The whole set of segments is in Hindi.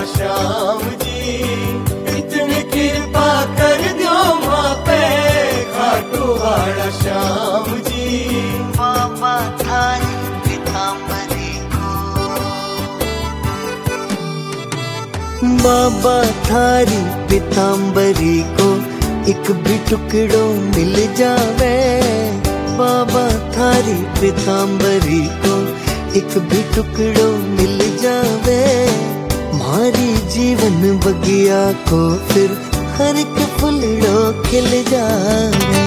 वाला श्याम जी, इतनी कृपा कर दो माँ पे खाटू वाला श्याम जी। बाबा थारी पीतांबरी को, बाबा थारी पीतांबरी को एक भी टुकड़ो मिल जावे। बाबा थारी पीतांबरी को एक भी टुकड़ो मिल जावे। मारी जीवन बगिया को फिर हर एक फुलड़ो खिल जावे।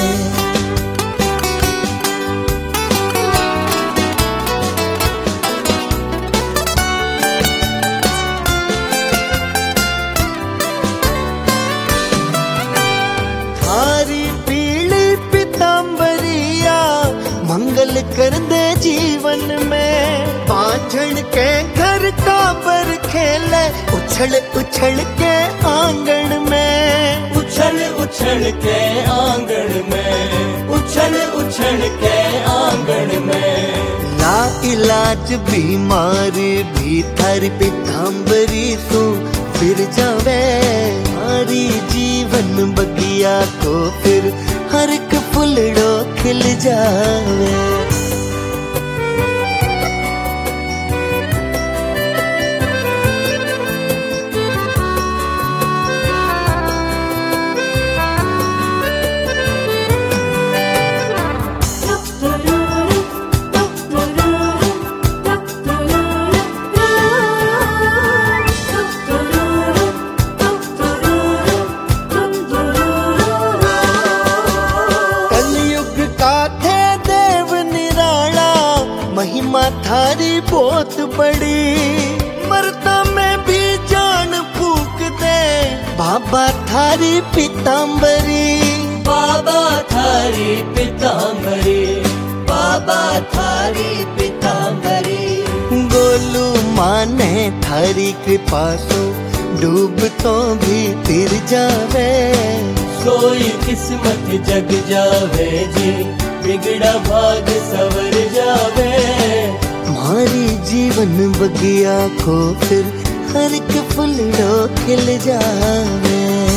मंगल कर दे जीवन में, पांचन के घर का पर खेले उछल उछल के आंगन में। उछल उछल के आंगन में, उछल उछल के आंगन में। ला इलाज बीमार भी थारी पीतांबरी सो फिर जावे। हमारी जीवन बगिया को फिर हर एक फुलड़ो खिल जावे। महिमा थारी बहुत बड़ी, मरता में भी जान फूक दे बाबा थारी पीतांबरी। बाबा थारी पीतांबरी, बाबा थारी पीतांबरी। गोलू माने थारी कृपा सो डूब तो भी तिर जावे। कोई किस्मत जग जावे जी, बिगड़ा भाग सवर जावे। हमारी जीवन बगिया को फिर हर एक फुलड़ो खिल जावे।